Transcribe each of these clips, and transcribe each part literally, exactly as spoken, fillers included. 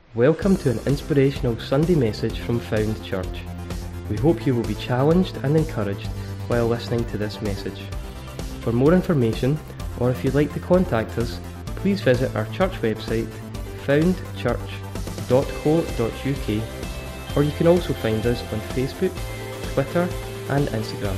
Welcome to an inspirational Sunday message from Found Church. We hope you will be challenged and encouraged while listening to this message. For more information, or if you'd like to contact us, please visit our church website, found church dot co dot u k, or you can also find us on Facebook, Twitter and Instagram.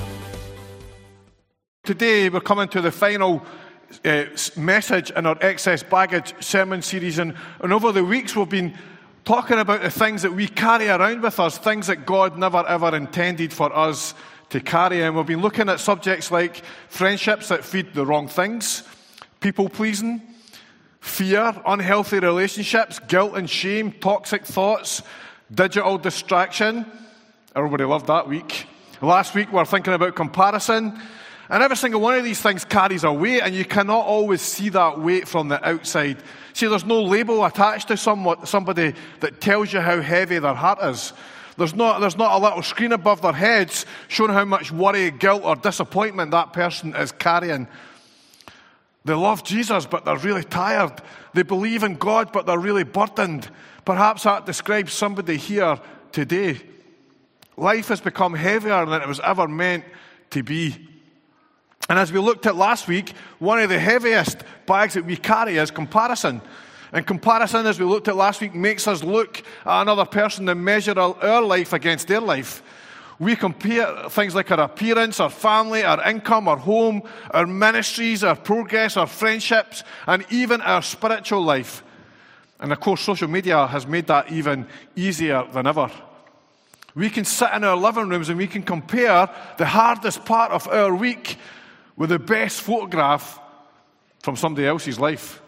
Today we're coming to the final uh, message in our Excess Baggage sermon series, and, and over the weeks we've been talking about the things that we carry around with us, things that God never ever intended for us to carry. And we've been looking at subjects like friendships that feed the wrong things, people pleasing, fear, unhealthy relationships, guilt and shame, toxic thoughts, digital distraction. Everybody loved that week. Last week we were thinking about comparison. And every single one of these things carries a weight, and you cannot always see that weight from the outside. See, there's no label attached to somewhat, somebody that tells you how heavy their heart is. There's not, there's not a little screen above their heads showing how much worry, guilt, or disappointment that person is carrying. They love Jesus, but they're really tired. They believe in God, but they're really burdened. Perhaps that describes somebody here today. Life has become heavier than it was ever meant to be. And as we looked at last week, one of the heaviest bags that we carry is comparison. And comparison, as we looked at last week, makes us look at another person and measure our life against their life. We compare things like our appearance, our family, our income, our home, our ministries, our progress, our friendships, and even our spiritual life. And of course, social media has made that even easier than ever. We can sit in our living rooms and we can compare the hardest part of our week with the best photograph from somebody else's life.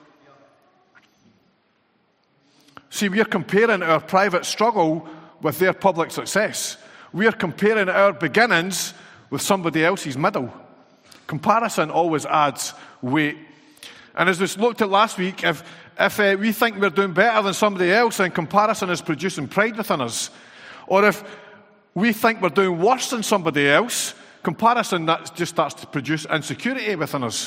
See, we're comparing our private struggle with their public success. We're comparing our beginnings with somebody else's middle. Comparison always adds weight. And as we looked at last week, if, if uh, we think we're doing better than somebody else, then comparison is producing pride within us. Or if we think we're doing worse than somebody else, comparison that just starts to produce insecurity within us.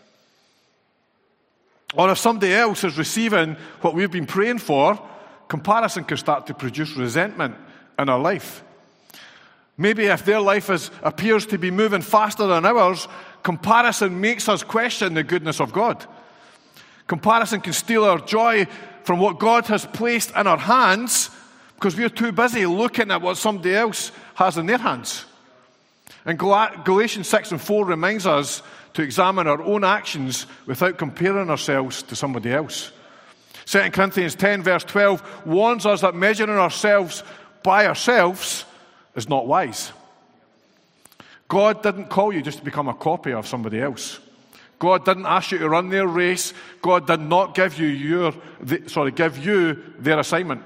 Or if somebody else is receiving what we've been praying for, comparison can start to produce resentment in our life. Maybe if their life is, appears to be moving faster than ours, comparison makes us question the goodness of God. Comparison can steal our joy from what God has placed in our hands because we're too busy looking at what somebody else has in their hands. And Galatians six and four reminds us to examine our own actions without comparing ourselves to somebody else. Second Corinthians ten verse twelve warns us that measuring ourselves by ourselves is not wise. God didn't call you just to become a copy of somebody else. God didn't ask you to run their race. God did not give you your, sorry, give you their assignment.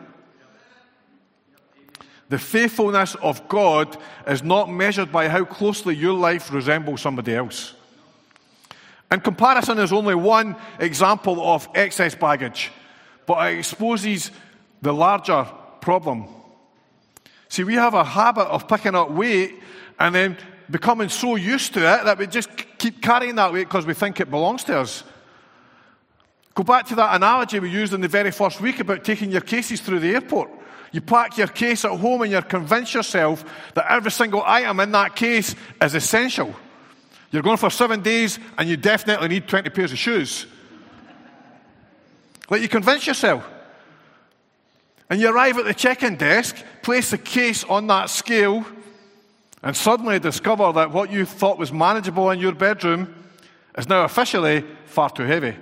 The faithfulness of God is not measured by how closely your life resembles somebody else. And comparison is only one example of excess baggage, but it exposes the larger problem. See, we have a habit of picking up weight and then becoming so used to it that we just keep carrying that weight because we think it belongs to us. Go back to that analogy we used in the very first week about taking your cases through the airport. You pack your case at home and you convince yourself that every single item in that case is essential. You're going for seven days and you definitely need twenty pairs of shoes. Like you convince yourself. And you arrive at the check-in desk, place the case on that scale, and suddenly discover that what you thought was manageable in your bedroom is now officially far too heavy.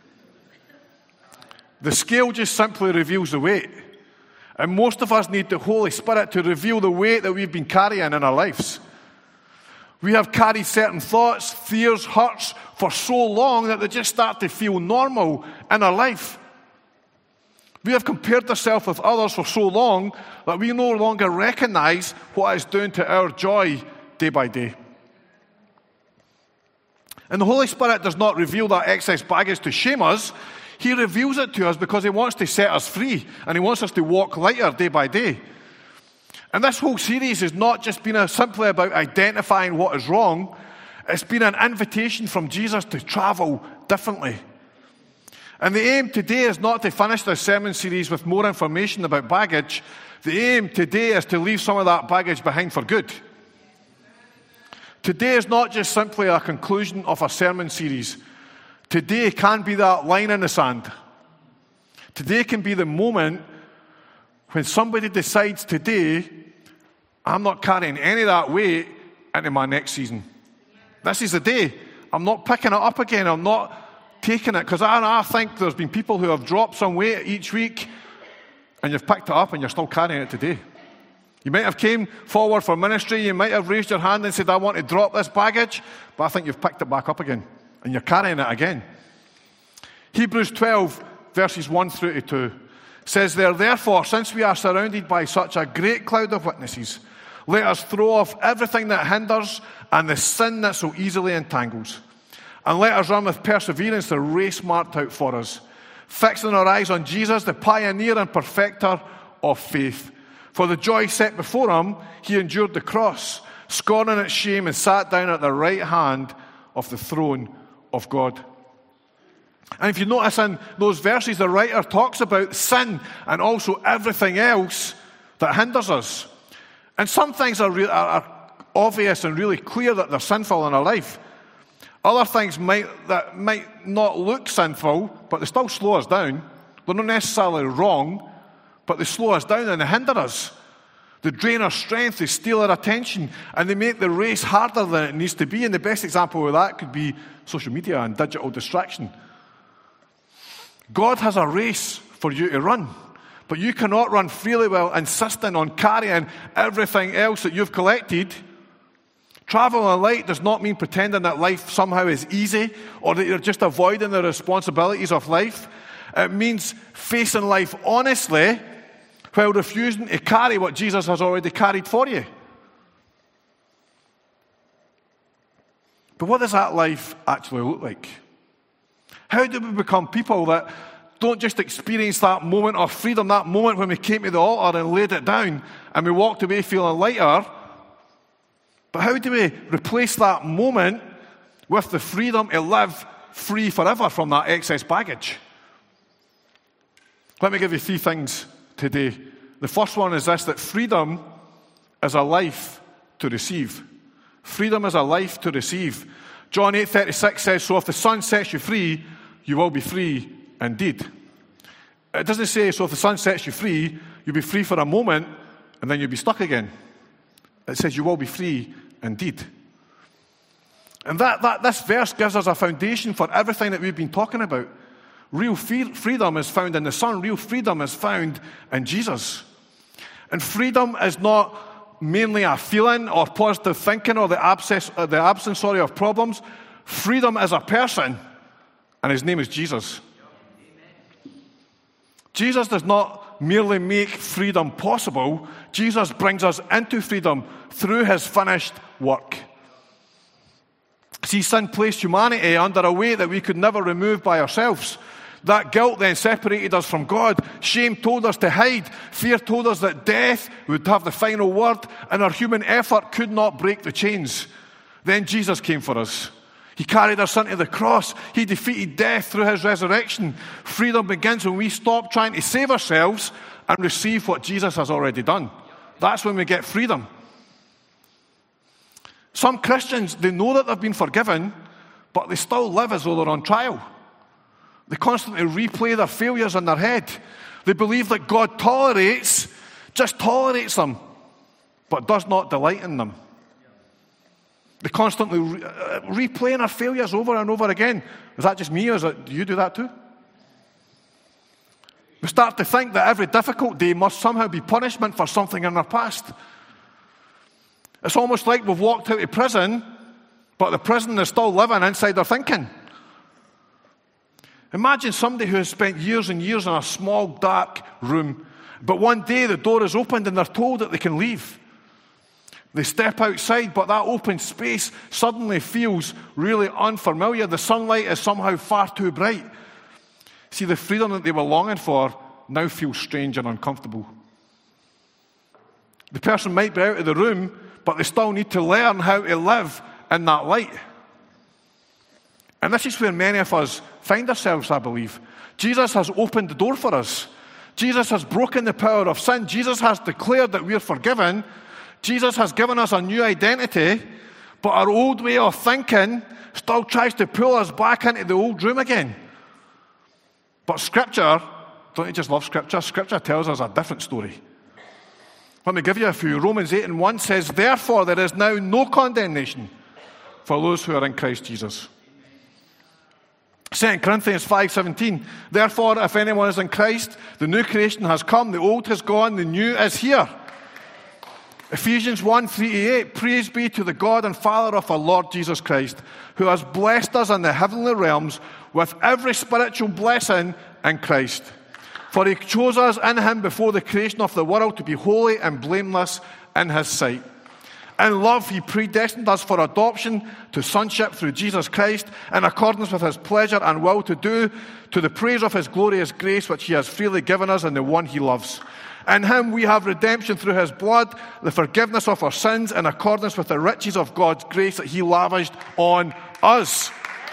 The scale just simply reveals the weight. And most of us need the Holy Spirit to reveal the weight that we've been carrying in our lives. We have carried certain thoughts, fears, hurts for so long that they just start to feel normal in our life. We have compared ourselves with others for so long that we no longer recognize what it's doing to our joy day by day. And the Holy Spirit does not reveal that excess baggage to shame us. He reveals it to us because he wants to set us free and he wants us to walk lighter day by day. And this whole series has not just been a, simply about identifying what is wrong. It's been an invitation from Jesus to travel differently. And the aim today is not to finish this sermon series with more information about baggage. The aim today is to leave some of that baggage behind for good. Today is not just simply a conclusion of a sermon series. Today can be that line in the sand. Today can be the moment when somebody decides today, I'm not carrying any of that weight into my next season. This is the day. I'm not picking it up again. I'm not taking it. Because I, I think there's been people who have dropped some weight each week and you've picked it up and you're still carrying it today. You might have came forward for ministry. You might have raised your hand and said, I want to drop this baggage. But I think you've picked it back up again. And you're carrying it again. Hebrews twelve, verses one through to two, says there, therefore, since we are surrounded by such a great cloud of witnesses, let us throw off everything that hinders and the sin that so easily entangles. And let us run with perseverance the race marked out for us, fixing our eyes on Jesus, the pioneer and perfecter of faith. For the joy set before him, he endured the cross, scorning its shame, and sat down at the right hand of the throne of God. And if you notice in those verses, the writer talks about sin and also everything else that hinders us. And some things are, re- are obvious and really clear that they're sinful in our life. Other things might that might not look sinful, but they still slow us down. They're not necessarily wrong, but they slow us down and they hinder us. They drain our strength, they steal our attention, and they make the race harder than it needs to be. And the best example of that could be social media and digital distraction. God has a race for you to run, but you cannot run freely while insisting on carrying everything else that you've collected. Traveling light does not mean pretending that life somehow is easy or that you're just avoiding the responsibilities of life. It means facing life honestly while refusing to carry what Jesus has already carried for you. But what does that life actually look like? How do we become people that don't just experience that moment of freedom, that moment when we came to the altar and laid it down and we walked away feeling lighter, but how do we replace that moment with the freedom to live free forever from that excess baggage? Let me give you three things today. The first one is this, that freedom is a life to receive. Freedom is a life to receive. John eight thirty-six says, so if the Son sets you free, you will be free indeed. It doesn't say, so if the Son sets you free, you'll be free for a moment and then you'll be stuck again. It says you will be free indeed. And that, that this verse gives us a foundation for everything that we've been talking about. Real free, freedom is found in the Son. Real freedom is found in Jesus. And freedom is not mainly a feeling or positive thinking or the absence, or the absence sorry, of problems. Freedom is a person, and his name is Jesus. Jesus does not merely make freedom possible. Jesus brings us into freedom through his finished work. See, sin placed humanity under a weight that we could never remove by ourselves. That guilt then separated us from God. Shame told us to hide. Fear told us that death would have the final word, and our human effort could not break the chains. Then Jesus came for us. He carried us into the cross. He defeated death through his resurrection. Freedom begins when we stop trying to save ourselves and receive what Jesus has already done. That's when we get freedom. Some Christians, they know that they've been forgiven, but they still live as though they're on trial. They constantly replay their failures in their head. They believe that God tolerates, just tolerates them, but does not delight in them. They constantly re- uh, replaying our failures over and over again. Is that just me, or is it, do you do that too? We start to think that every difficult day must somehow be punishment for something in our past. It's almost like we've walked out of prison, but the prison is still living inside our thinking. Imagine somebody who has spent years and years in a small, dark room, but one day the door is opened and they're told that they can leave. They step outside, but that open space suddenly feels really unfamiliar. The sunlight is somehow far too bright. See, the freedom that they were longing for now feels strange and uncomfortable. The person might be out of the room, but they still need to learn how to live in that light. And this is where many of us find ourselves, I believe. Jesus has opened the door for us. Jesus has broken the power of sin. Jesus has declared that we are forgiven. Jesus has given us a new identity, but our old way of thinking still tries to pull us back into the old room again. But Scripture, don't you just love Scripture? Scripture tells us a different story. Let me give you a few. Romans eight and one says, therefore there is now no condemnation for those who are in Christ Jesus. Second Corinthians five seventeen, therefore if anyone is in Christ, the new creation has come, the old has gone, the new is here. Ephesians one three to eight, praise be to the God and Father of our Lord Jesus Christ, who has blessed us in the heavenly realms with every spiritual blessing in Christ. For he chose us in him before the creation of the world to be holy and blameless in his sight. In love, he predestined us for adoption to sonship through Jesus Christ, in accordance with his pleasure and will to do, to the praise of his glorious grace, which he has freely given us in the one he loves. In him we have redemption through his blood, the forgiveness of our sins, in accordance with the riches of God's grace that he lavished on us.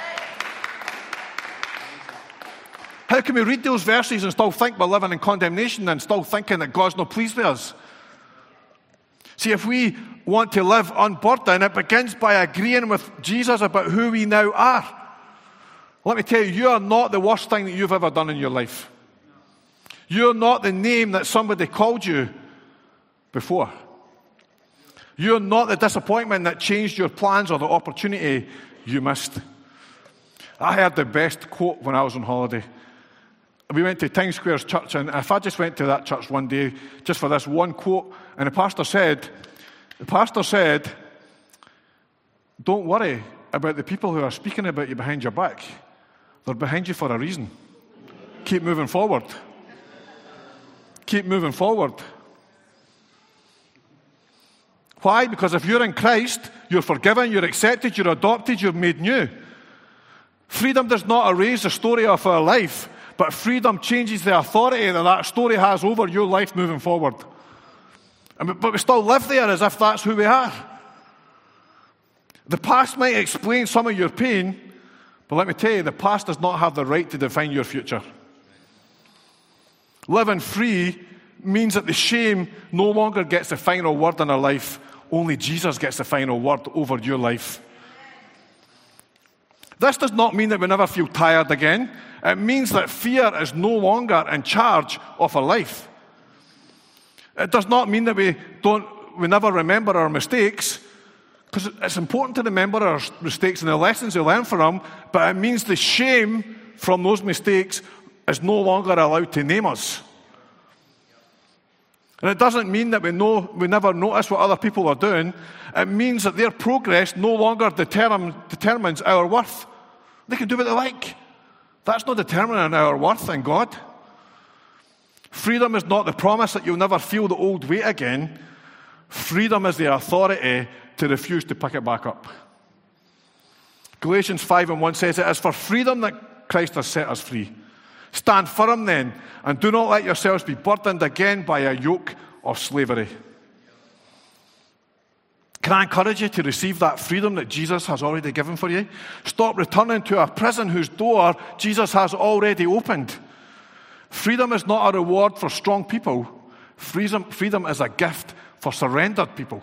How can we read those verses and still think we're living in condemnation and still thinking that God's not pleased with us? See, if we want to live unburdened, it begins by agreeing with Jesus about who we now are. Let me tell you, you are not the worst thing that you've ever done in your life. You're not the name that somebody called you before. You're not the disappointment that changed your plans or the opportunity you missed. I had the best quote when I was on holiday. We went to Times Square's church, and if I just went to that church one day just for this one quote, and the pastor said, the pastor said, don't worry about the people who are speaking about you behind your back. They're behind you for a reason. Keep moving forward. Keep moving forward. Why? Because if you're in Christ, you're forgiven, you're accepted, you're adopted, you're made new. Freedom does not erase the story of our life, but freedom changes the authority that that story has over your life moving forward. But we still live there as if that's who we are. The past might explain some of your pain, but let me tell you, the past does not have the right to define your future. Living free means that the shame no longer gets the final word in our life. Only Jesus gets the final word over your life. This does not mean that we never feel tired again. It means that fear is no longer in charge of our life. It does not mean that we don't, we never remember our mistakes, because it's important to remember our mistakes and the lessons we learn from them, but it means the shame from those mistakes is no longer allowed to name us. And it doesn't mean that we know we never notice what other people are doing. It means that their progress no longer determine, determines our worth. They can do what they like. That's not determining our worth in God. Freedom is not the promise that you'll never feel the old weight again. Freedom is the authority to refuse to pick it back up. Galatians five and one says, it is for freedom that Christ has set us free. Stand firm then, and do not let yourselves be burdened again by a yoke of slavery. Can I encourage you to receive that freedom that Jesus has already given for you? Stop returning to a prison whose door Jesus has already opened. Freedom is not a reward for strong people. Freedom, freedom is a gift for surrendered people.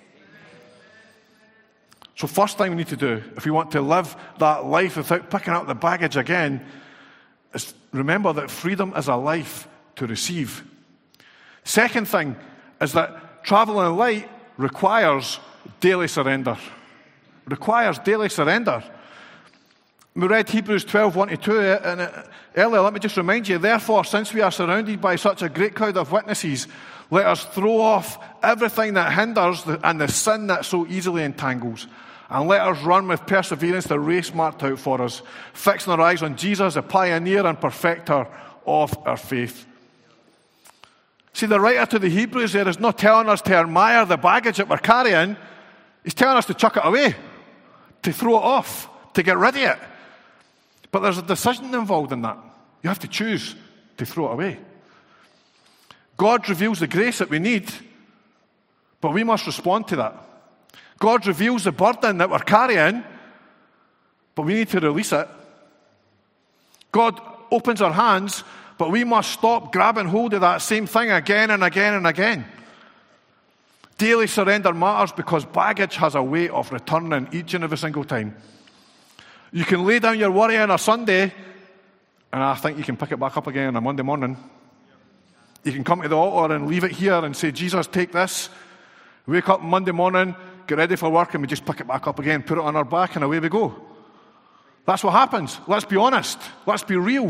So first thing we need to do, if we want to live that life without picking up the baggage again, is remember that freedom is a life to receive. Second thing is that traveling in light requires daily surrender. Requires daily surrender. We read Hebrews twelve, one to two, and earlier, let me just remind you, therefore, since we are surrounded by such a great crowd of witnesses, let us throw off everything that hinders and the sin that so easily entangles. And let us run with perseverance the race marked out for us, fixing our eyes on Jesus, the pioneer and perfecter of our faith. See, the writer to the Hebrews there is not telling us to admire the baggage that we're carrying. He's telling us to chuck it away, to throw it off, to get rid of it. But there's a decision involved in that. You have to choose to throw it away. God reveals the grace that we need, but we must respond to that. God reveals the burden that we're carrying, but we need to release it. God opens our hands, but we must stop grabbing hold of that same thing again and again and again. Daily surrender matters because baggage has a way of returning each and every single time. You can lay down your worry on a Sunday, and I think you can pick it back up again on a Monday morning. You can come to the altar and leave it here and say, Jesus, take this. Wake up Monday morning, get ready for work, and we just pick it back up again, put it on our back, and away we go. That's what happens. Let's be honest. Let's be real.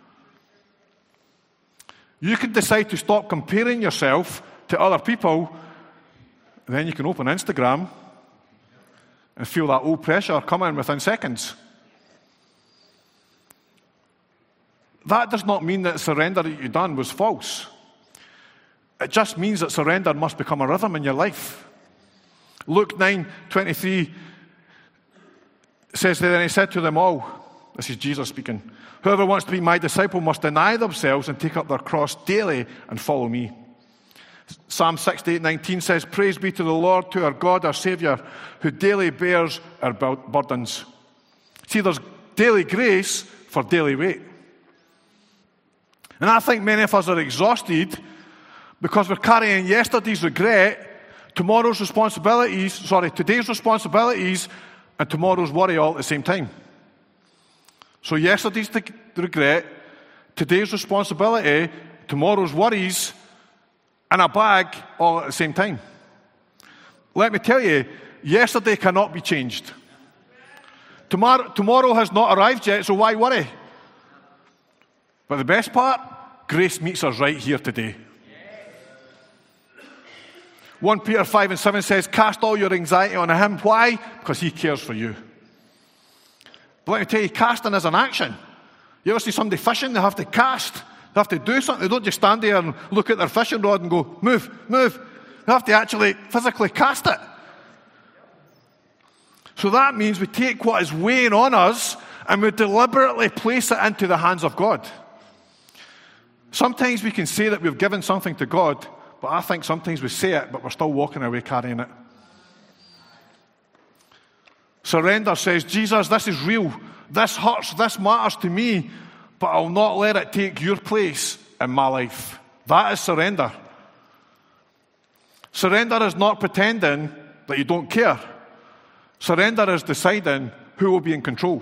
You can decide to stop comparing yourself to other people, and then you can open Instagram and feel that old pressure coming within seconds. That does not mean that the surrender that you've done was false. It just means that surrender must become a rhythm in your life. Luke nine twenty-three says that, then he said to them all, this is Jesus speaking, whoever wants to be my disciple must deny themselves and take up their cross daily and follow me. Psalm sixty-eight nineteen says, praise be to the Lord, to our God, our Saviour, who daily bears our burdens. See, there's daily grace for daily weight. And I think many of us are exhausted because we're carrying yesterday's regret, tomorrow's responsibilities, sorry, today's responsibilities, and tomorrow's worry all at the same time. So yesterday's the regret, today's responsibility, tomorrow's worries, and a bag all at the same time. Let me tell you, yesterday cannot be changed. Tomorrow, tomorrow has not arrived yet, so why worry? But the best part, grace meets us right here today. First Peter five and seven says, cast all your anxiety on him. Why? Because he cares for you. But let me tell you, casting is an action. You ever see somebody fishing? They have to cast. They have to do something. They don't just stand there and look at their fishing rod and go, move, move. They have to actually physically cast it. So that means we take what is weighing on us and we deliberately place it into the hands of God. Sometimes we can say that we've given something to God, but I think sometimes we say it, but we're still walking away carrying it. Surrender says, Jesus, this is real. This hurts. This matters to me, but I'll not let it take your place in my life. That is surrender. Surrender is not pretending that you don't care. Surrender is deciding who will be in control.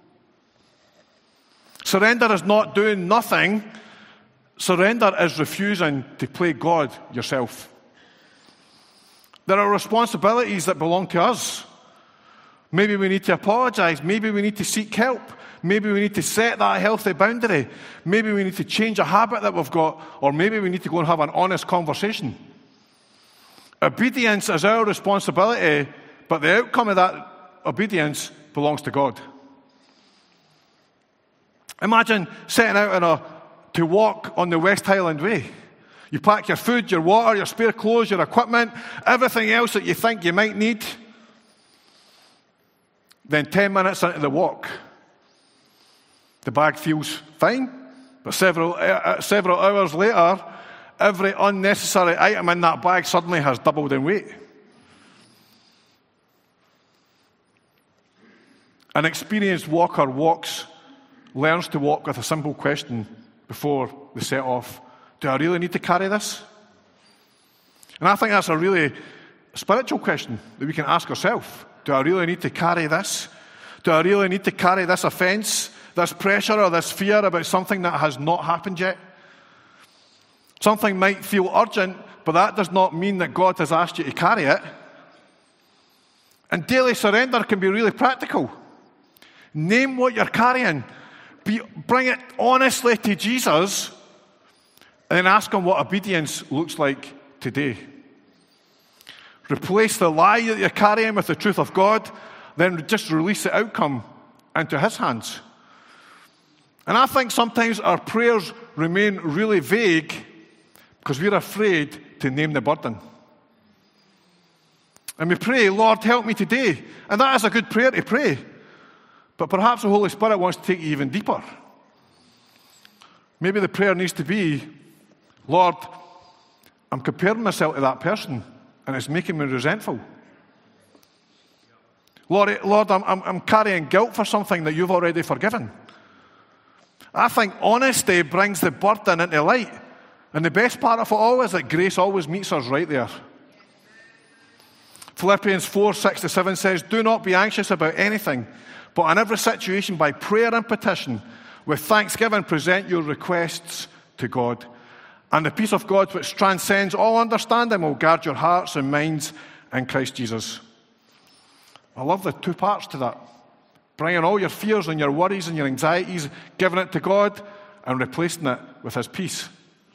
Surrender is not doing nothing. Surrender is refusing to play God yourself. There are responsibilities that belong to us. Maybe we need to apologize. Maybe we need to seek help. Maybe we need to set that healthy boundary. Maybe we need to change a habit that we've got. Or maybe we need to go and have an honest conversation. Obedience is our responsibility, but the outcome of that obedience belongs to God. Imagine setting out on a, to walk on the West Highland Way. You pack your food, your water, your spare clothes, your equipment, everything else that you think you might need. Then ten minutes into the walk, the bag feels fine, but several, uh, several hours later, every unnecessary item in that bag suddenly has doubled in weight. An experienced walker walks, learns to walk with a simple question before they set off. Do I really need to carry this? And I think that's a really spiritual question that we can ask ourselves. Do I really need to carry this? Do I really need to carry this offense, this pressure, or this fear about something that has not happened yet? Something might feel urgent, but that does not mean that God has asked you to carry it. And daily surrender can be really practical. Name what you're carrying. Be, bring it honestly to Jesus, and then ask him what obedience looks like today. Replace the lie that you're carrying with the truth of God, then just release the outcome into his hands. And I think sometimes our prayers remain really vague because we're afraid to name the burden. And we pray, Lord, help me today. And that is a good prayer to pray. But perhaps the Holy Spirit wants to take you even deeper. Maybe the prayer needs to be, Lord, I'm comparing myself to that person, and it's making me resentful. Lord, Lord I'm, I'm, I'm carrying guilt for something that you've already forgiven. I think honesty brings the burden into light. And the best part of it all is that grace always meets us right there. Philippians four, six to seven says, do not be anxious about anything, but in every situation by prayer and petition, with thanksgiving present your requests to God. And the peace of God which transcends all understanding will guard your hearts and minds in Christ Jesus. I love the two parts to that. Bringing all your fears and your worries and your anxieties, giving it to God and replacing it with his peace.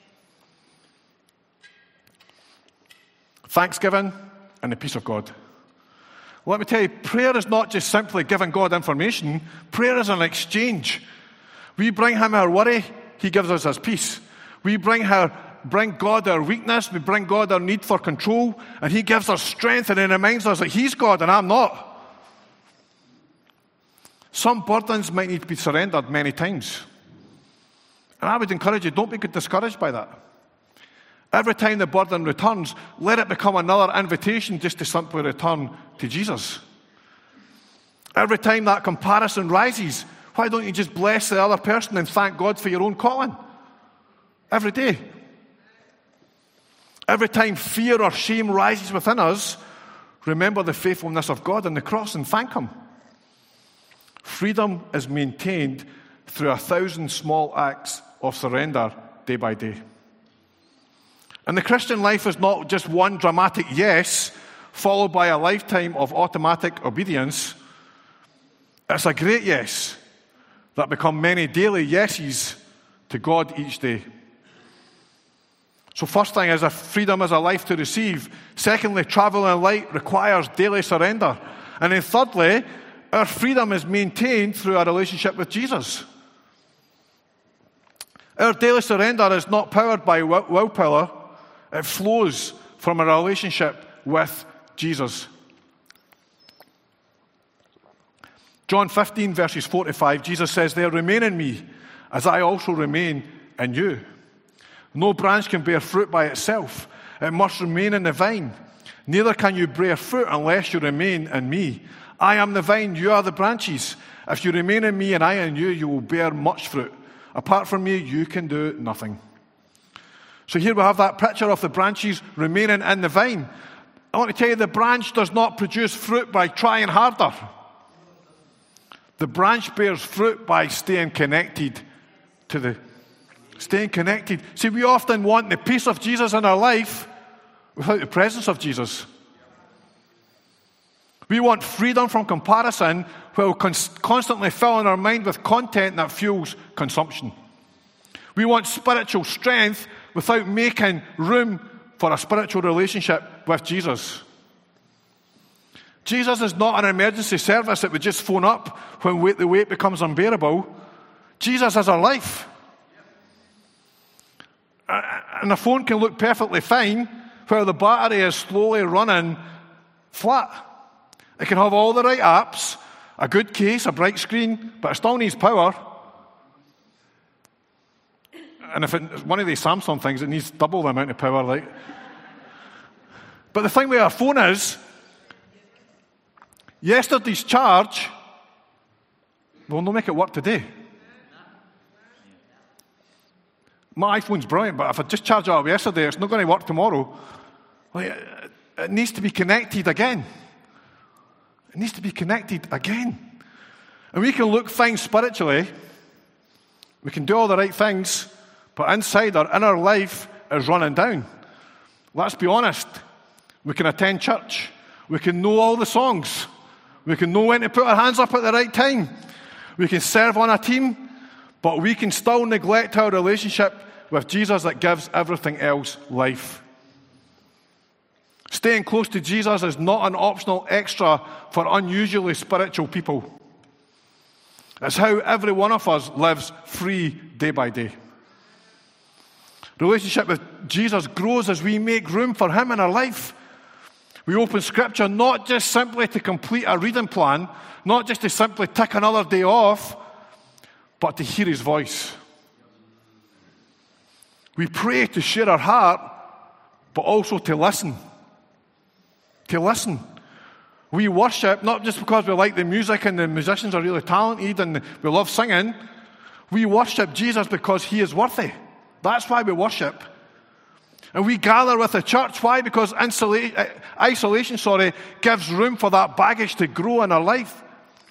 Thanksgiving and the peace of God. Let me tell you, prayer is not just simply giving God information. Prayer is an exchange. We bring him our worry, he gives us his peace. We bring her, bring God our weakness, we bring God our need for control, and he gives us strength and he reminds us that he's God and I'm not. Some burdens might need to be surrendered many times. And I would encourage you, don't be discouraged by that. Every time the burden returns, let it become another invitation just to simply return to Jesus. Every time that comparison rises, why don't you just bless the other person and thank God for your own calling? Every day. Every time fear or shame rises within us, remember the faithfulness of God on the cross and thank him. Freedom is maintained through a thousand small acts of surrender day by day. And the Christian life is not just one dramatic yes, followed by a lifetime of automatic obedience. It's a great yes that become many daily yeses to God each day. So first thing is, if freedom is a life to receive. Secondly, travel in light requires daily surrender. And then thirdly, our freedom is maintained through our relationship with Jesus. Our daily surrender is not powered by willpower. It flows from a relationship with Jesus. John fifteen, verses four to five, Jesus says there, remain in me, as I also remain in you. No branch can bear fruit by itself. It must remain in the vine. Neither can you bear fruit unless you remain in me. I am the vine, you are the branches. If you remain in me and I in you, you will bear much fruit. Apart from me, you can do nothing. So here we have that picture of the branches remaining in the vine. I want to tell you, the branch does not produce fruit by trying harder. The branch bears fruit by staying connected to the, staying connected. See, we often want the peace of Jesus in our life without the presence of Jesus. We want freedom from comparison while constantly filling our mind with content that fuels consumption. We want spiritual strength without making room for a spiritual relationship with Jesus. Jesus is not an emergency service that we just phone up when weight, the weight becomes unbearable. Jesus is our life. And the phone can look perfectly fine while the battery is slowly running flat. It can have all the right apps, a good case, a bright screen, but it still needs power. And if it's one of these Samsung things, it needs double the amount of power. Like. But the thing with our phone is, yesterday's charge will not make it work today. My iPhone's brilliant, but if I just charge it up yesterday, it's not going to work tomorrow. Like, it needs to be connected again. It needs to be connected again. And we can look fine spiritually. We can do all the right things, but inside our inner life is running down. Let's be honest. We can attend church. We can know all the songs. We can know when to put our hands up at the right time. We can serve on a team, but we can still neglect our relationship with Jesus that gives everything else life. Staying close to Jesus is not an optional extra for unusually spiritual people. It's how every one of us lives free day by day. Relationship with Jesus grows as we make room for him in our life. We open Scripture not just simply to complete a reading plan, not just to simply tick another day off, but to hear his voice. We pray to share our heart, but also to listen. To listen. We worship not just because we like the music and the musicians are really talented and we love singing. We worship Jesus because he is worthy. That's why we worship. And we gather with the church. Why? Because insulation, isolation sorry, gives room for that baggage to grow in our life.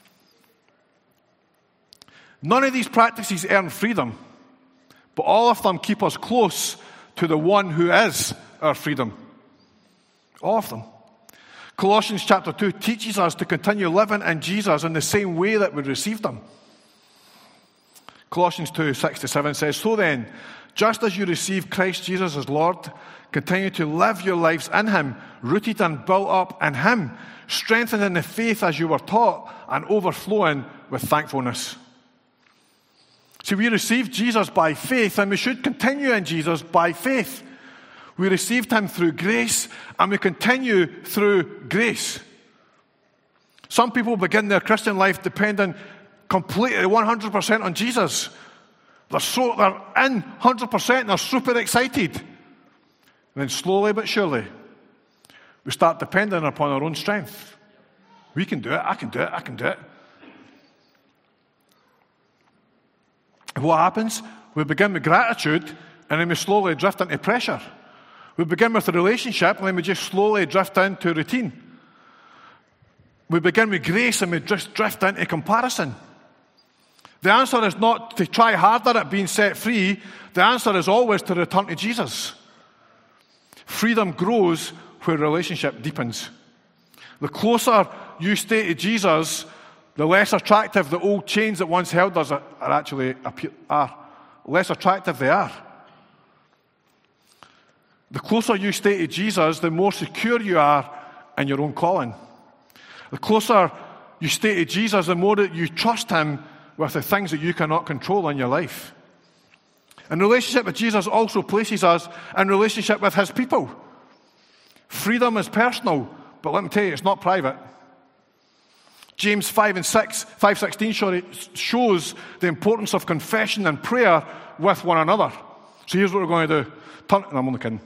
None of these practices earn freedom, but all of them keep us close to the one who is our freedom. All of them. Colossians chapter two teaches us to continue living in Jesus in the same way that we received him. Colossians two, six to seven says, "So then, just as you received Christ Jesus as Lord, continue to live your lives in him, rooted and built up in him, strengthened in the faith as you were taught, and overflowing with thankfulness." See, we received Jesus by faith, and we should continue in Jesus by faith. We received him through grace, and we continue through grace. Some people begin their Christian life depending completely one hundred percent on Jesus. They're so they're in one hundred percent and they're super excited. And then slowly but surely, we start depending upon our own strength. We can do it, I can do it, I can do it. And what happens? We begin with gratitude, and then we slowly drift into pressure. We begin with a relationship, and then we just slowly drift into routine. We begin with grace, and we just drift into comparison. The answer is not to try harder at being set free. The answer is always to return to Jesus. Freedom grows where relationship deepens. The closer you stay to Jesus, the less attractive the old chains that once held us are actually are. Less attractive they are. The closer you stay to Jesus, the more secure you are in your own calling. The closer you stay to Jesus, the more that you trust him with the things that you cannot control in your life. And relationship with Jesus also places us in relationship with his people. Freedom is personal, but let me tell you, it's not private. James five and six, five sixteen shows the importance of confession and prayer with one another. So here's what we're going to do. Turn, no, I'm only kidding.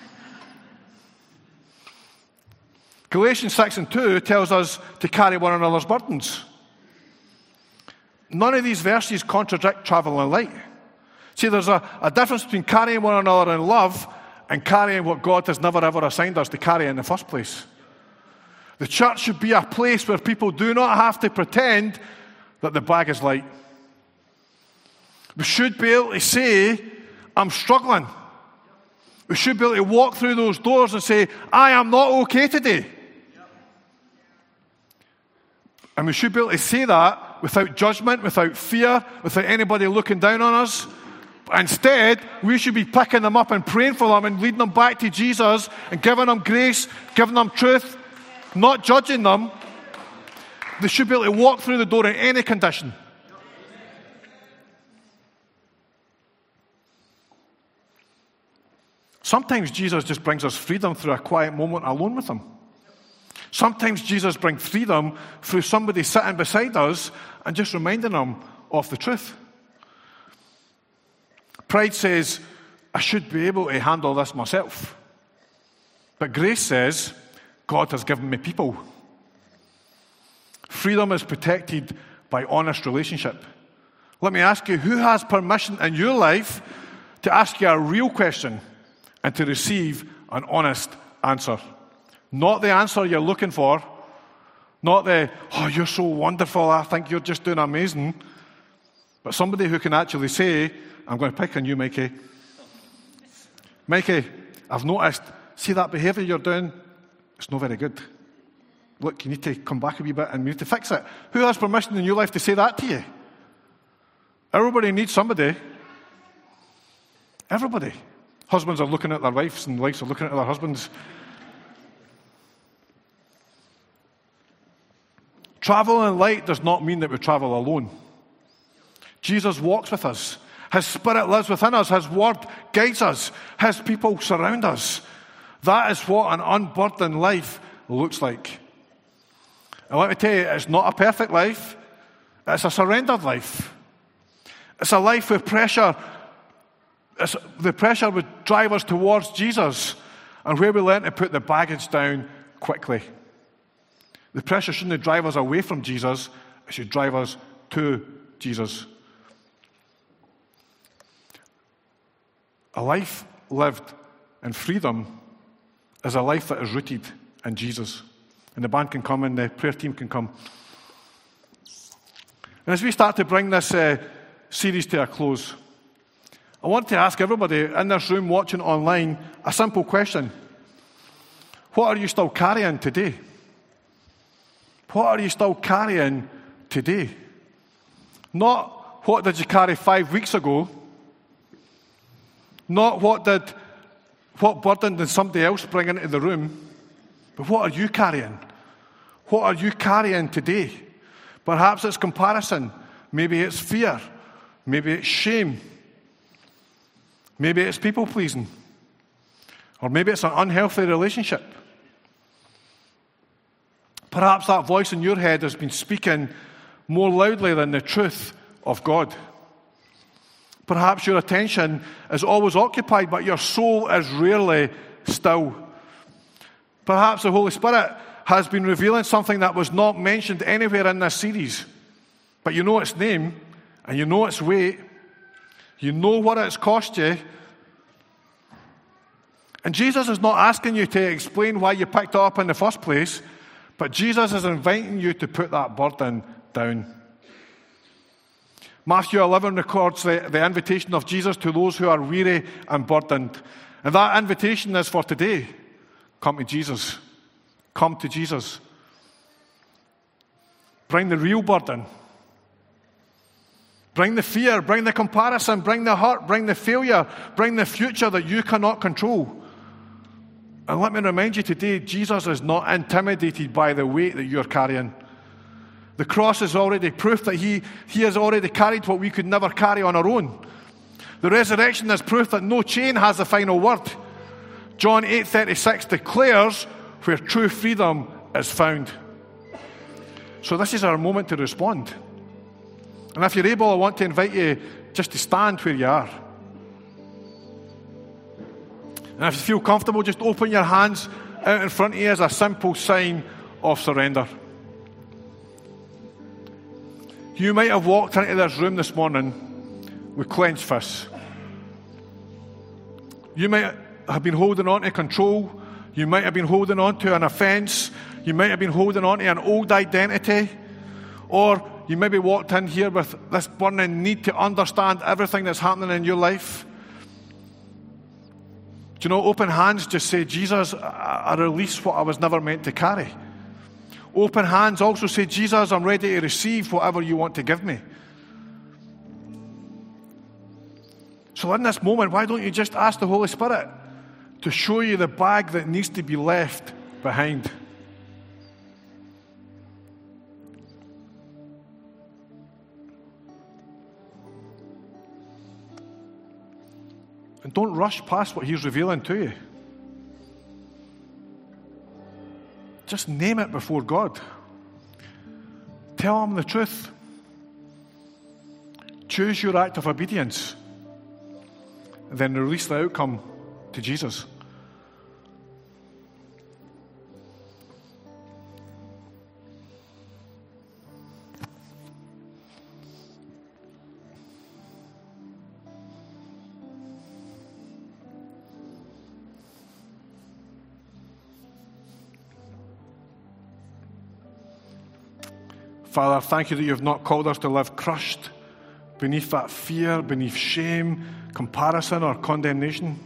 Galatians six and two tells us to carry one another's burdens. None of these verses contradict travel in light. See, there's a, a difference between carrying one another in love and carrying what God has never ever assigned us to carry in the first place. The church should be a place where people do not have to pretend that the bag is light. We should be able to say, I'm struggling. We should be able to walk through those doors and say, I am not okay today. And we should be able to say that without judgment, without fear, without anybody looking down on us. Instead, we should be picking them up and praying for them and leading them back to Jesus and giving them grace, giving them truth, not judging them. They should be able to walk through the door in any condition. Sometimes Jesus just brings us freedom through a quiet moment alone with him. Sometimes Jesus brings freedom through somebody sitting beside us and just reminding them of the truth. Pride says, I should be able to handle this myself. But grace says, God has given me people. Freedom is protected by honest relationship. Let me ask you, who has permission in your life to ask you a real question and to receive an honest answer? Not the answer you're looking for. Not the, oh, you're so wonderful, I think you're just doing amazing. But somebody who can actually say, I'm going to pick on you, Mikey. Mikey, I've noticed, see that behaviour you're doing? It's not very good. Look, you need to come back a wee bit and we need to fix it. Who has permission in your life to say that to you? Everybody needs somebody. Everybody. Husbands are looking at their wives and wives are looking at their husbands. Travel in light does not mean that we travel alone. Jesus walks with us. His Spirit lives within us. His Word guides us. His people surround us. That is what an unburdened life looks like. And let me tell you, it's not a perfect life. It's a surrendered life. It's a life with pressure. It's, the pressure would drive us towards Jesus, and where we learn to put the baggage down quickly. The pressure shouldn't drive us away from Jesus. It should drive us to Jesus. A life lived in freedom is a life that is rooted in Jesus. And the band can come and the prayer team can come. And as we start to bring this uh, series to a close, I want to ask everybody in this room watching online a simple question. What are you still carrying today? What are you still carrying today? Not what did you carry five weeks ago? Not what did, what burden did somebody else bring into the room? But what are you carrying? What are you carrying today? Perhaps it's comparison. Maybe it's fear. Maybe it's shame. Maybe it's people-pleasing. Or maybe it's an unhealthy relationship. Perhaps that voice in your head has been speaking more loudly than the truth of God. Perhaps your attention is always occupied, but your soul is rarely still. Perhaps the Holy Spirit has been revealing something that was not mentioned anywhere in this series. But you know its name, and you know its weight. You know what it's cost you. And Jesus is not asking you to explain why you picked it up in the first place, but Jesus is inviting you to put that burden down. Matthew eleven records the, the invitation of Jesus to those who are weary and burdened. And that invitation is for today. Come to Jesus. Come to Jesus. Bring the real burden. Bring the fear, bring the comparison, bring the hurt, bring the failure, bring the future that you cannot control. And let me remind you today, Jesus is not intimidated by the weight that you're carrying. The cross is already proof that he, he has already carried what we could never carry on our own. The resurrection is proof that no chain has the final word. John eight thirty-six declares where true freedom is found. So this is our moment to respond. And if you're able, I want to invite you just to stand where you are. And if you feel comfortable, just open your hands out in front of you as a simple sign of surrender. You might have walked into this room this morning with clenched fists. You might have been holding on to control. You might have been holding on to an offence. You might have been holding on to an old identity. Or you maybe walked in here with this burning need to understand everything that's happening in your life. Do you know, open hands just say, Jesus, I release what I was never meant to carry. Open hands also say, Jesus, I'm ready to receive whatever you want to give me. So in this moment, why don't you just ask the Holy Spirit to show you the bag that needs to be left behind? And don't rush past what He's revealing to you. Just name it before God. Tell Him the truth. Choose your act of obedience. And then release the outcome to Jesus. Father, thank you that you have not called us to live crushed beneath that fear, beneath shame, comparison, or condemnation.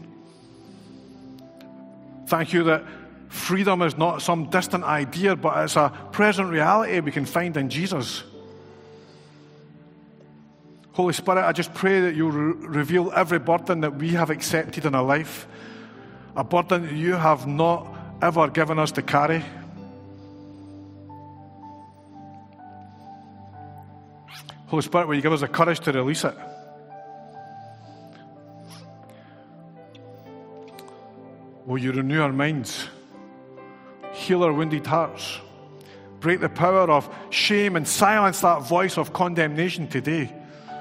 Thank you that freedom is not some distant idea, but it's a present reality we can find in Jesus. Holy Spirit, I just pray that you'll re- reveal every burden that we have accepted in our life, a burden that you have not ever given us to carry. Holy Spirit, will you give us the courage to release it? Will you renew our minds, heal our wounded hearts, break the power of shame and silence that voice of condemnation today?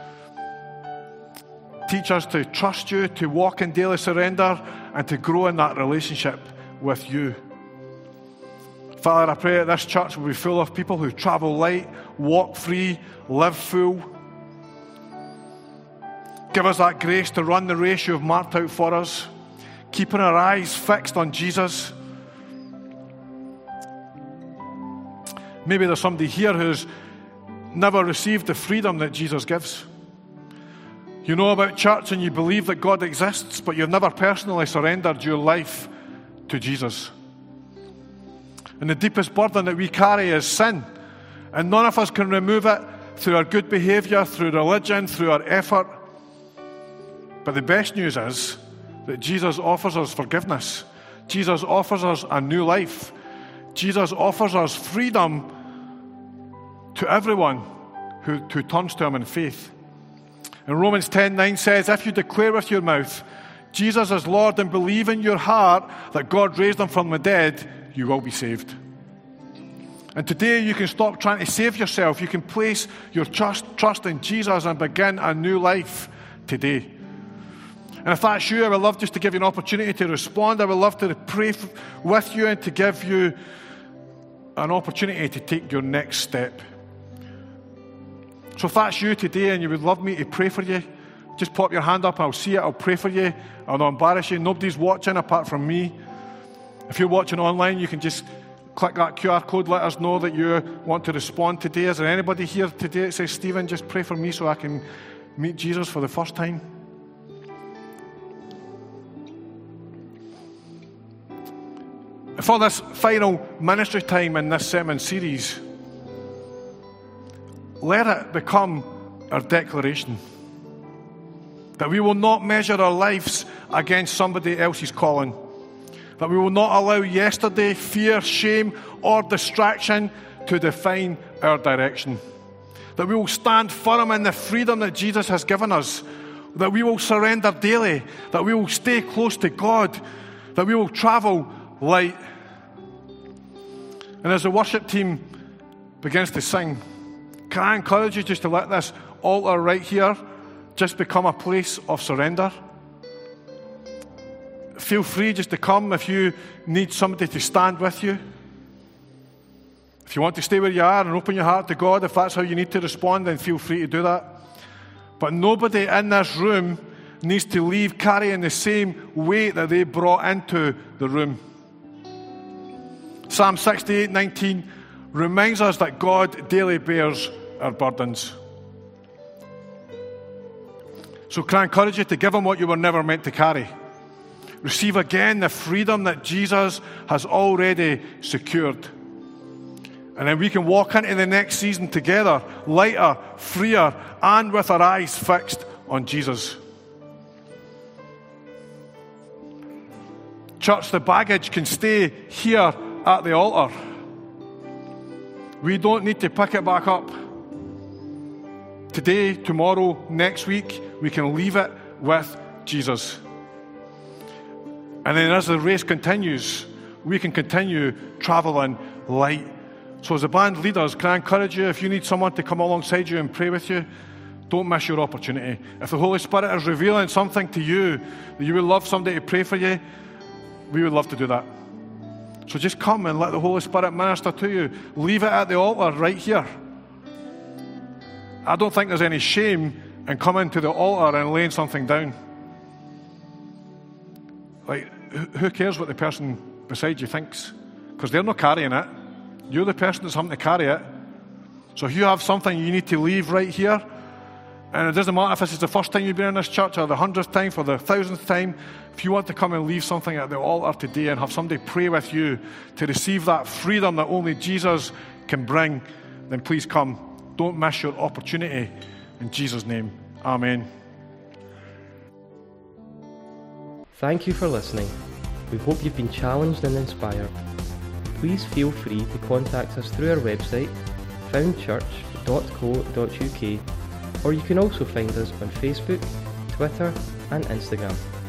Teach us to trust you, to walk in daily surrender, and to grow in that relationship with you. Father, I pray that this church will be full of people who travel light, walk free, live full. Give us that grace to run the race you have marked out for us, keeping our eyes fixed on Jesus. Maybe there's somebody here who's never received the freedom that Jesus gives. You know about church and you believe that God exists, but you've never personally surrendered your life to Jesus. And the deepest burden that we carry is sin. And none of us can remove it through our good behaviour, through religion, through our effort. But the best news is that Jesus offers us forgiveness. Jesus offers us a new life. Jesus offers us freedom to everyone who, who turns to him in faith. And Romans ten nine says, if you declare with your mouth Jesus is Lord and believe in your heart that God raised him from the dead, you will be saved. And today you can stop trying to save yourself. You can place your trust, trust in Jesus and begin a new life today. And if that's you, I would love just to give you an opportunity to respond. I would love to pray with you and to give you an opportunity to take your next step. So if that's you today and you would love me to pray for you, just pop your hand up. I'll see it. I'll pray for you. I'll not embarrass you. Nobody's watching apart from me. If you're watching online, you can just click that Q R code. Let us know that you want to respond today. Is there anybody here today that says, Stephen, just pray for me so I can meet Jesus for the first time? For this final ministry time in this sermon series, let it become our declaration that we will not measure our lives against somebody else's calling, that we will not allow yesterday, fear, shame, or distraction to define our direction, that we will stand firm in the freedom that Jesus has given us, that we will surrender daily, that we will stay close to God, that we will travel light. And as the worship team begins to sing, can I encourage you just to let this altar right here just become a place of surrender? Feel free just to come if you need somebody to stand with you. If you want to stay where you are and open your heart to God, if that's how you need to respond, then feel free to do that. But nobody in this room needs to leave carrying the same weight that they brought into the room. Psalm sixty-eight nineteen reminds us that God daily bears our burdens. So can I encourage you to give him what you were never meant to carry? Receive again the freedom that Jesus has already secured. And then we can walk into the next season together, lighter, freer, and with our eyes fixed on Jesus. Church, the baggage can stay here at the altar. We don't need to pick it back up. Today, tomorrow, next week, we can leave it with Jesus. And then as the race continues, we can continue traveling light. So as the band leaders, can I encourage you, if you need someone to come alongside you and pray with you, don't miss your opportunity. If the Holy Spirit is revealing something to you, that you would love somebody to pray for you, we would love to do that. So just come and let the Holy Spirit minister to you. Leave it at the altar right here. I don't think there's any shame in coming to the altar and laying something down. Like, who cares what the person beside you thinks? Because they're not carrying it. You're the person that's having to carry it. So if you have something you need to leave right here, and it doesn't matter if this is the first time you've been in this church or the hundredth time or the thousandth time, if you want to come and leave something at the altar today and have somebody pray with you to receive that freedom that only Jesus can bring, then please come. Don't miss your opportunity. In Jesus' name, amen. Thank you for listening. We hope you've been challenged and inspired. Please feel free to contact us through our website, found church dot co dot uk, or you can also find us on Facebook, Twitter and Instagram.